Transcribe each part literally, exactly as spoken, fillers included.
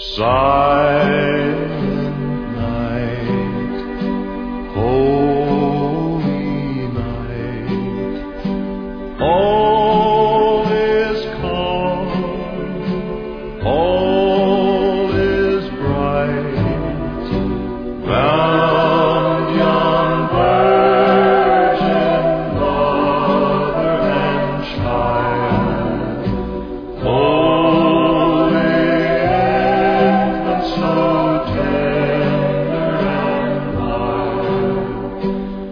Silent night, holy night, all is calm, all is bright, round yon virgin mother and child, holy infant, so tender and mild,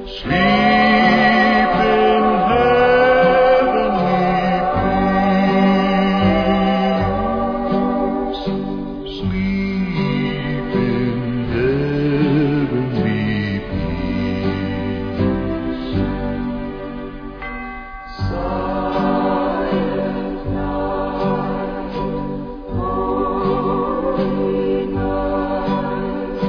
sleep in heavenly peace, sleep in heavenly peace. Silent night, holy night,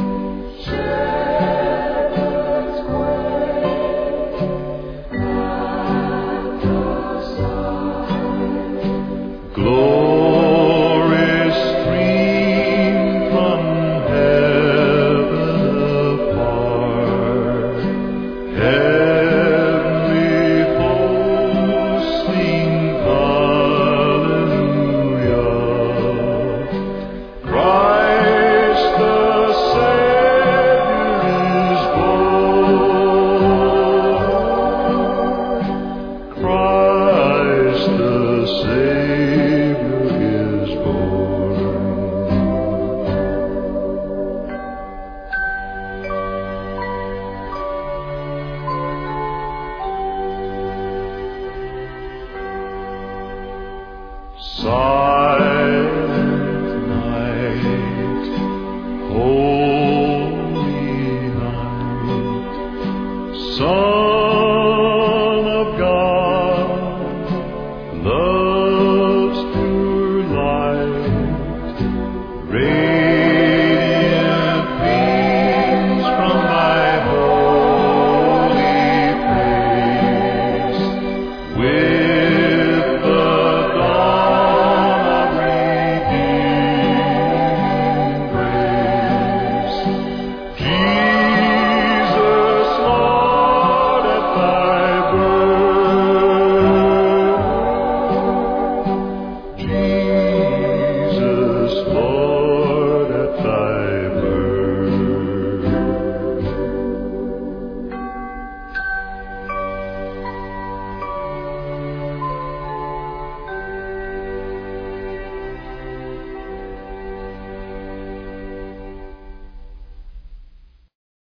shepherds wait at the side. Glories stream from heaven apart, heavenly hosts sing hallelujah. Christ the Savior is born. Christ the Savior is born. Silent night, holy night, sun